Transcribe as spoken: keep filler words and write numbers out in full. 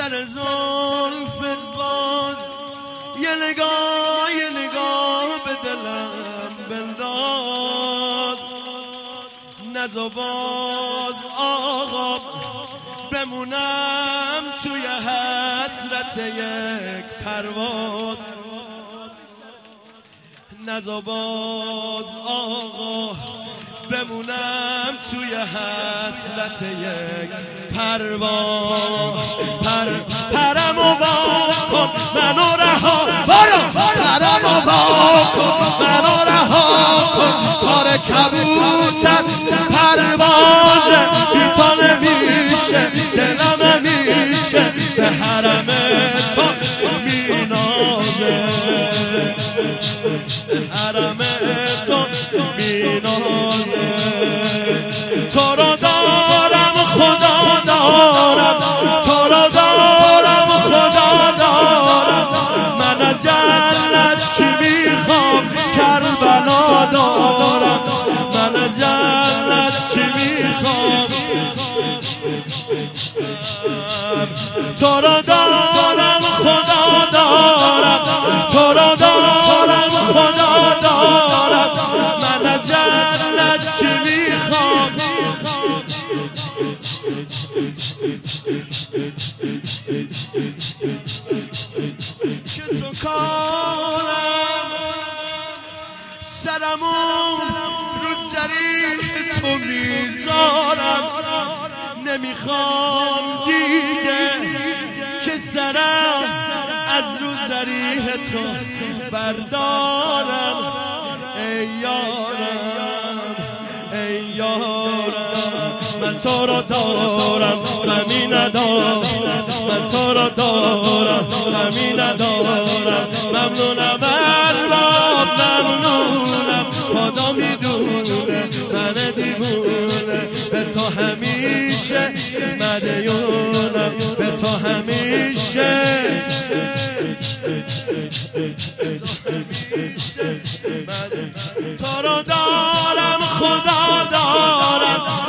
سر زلفت باز یه نگاه یه نگاه به دلم بنداز، نزا باز آقا بمونم توی حسرت یک پرواز، نزا باز آقا بمونم توی حسرت یک پرواز. پر پرم و واق کن منو رها، پرم و واق کن منو رها کن، کار کبوتر پرواز بی تو نمیشه، دلم همیشه به حرم تو مینازه، به حرم تو مینازه. تو رو دارم خدا دارم، تو رو دارم خدا دارم، من از جنت چی میخوام کربلا دارم، من از جنت چی میخوام. تو رو دارم خدا دارم، تو رو دارم خدا دارم، من از جنت چی میخوام. که سکانم سرمون رو زریح تو میذارم، نمیخوام دیگه که سرم از رو زریح تو بردارم. ای یارم ای یارم من تو رو دارم غمی ندارم، من تو رو دارم غمی ندارم. ممنونم الله ممنونم، خدا میدونه من دیوونه، به تو همیشه مدیونم، به تو همیشه تو رو دارم خدا دارم،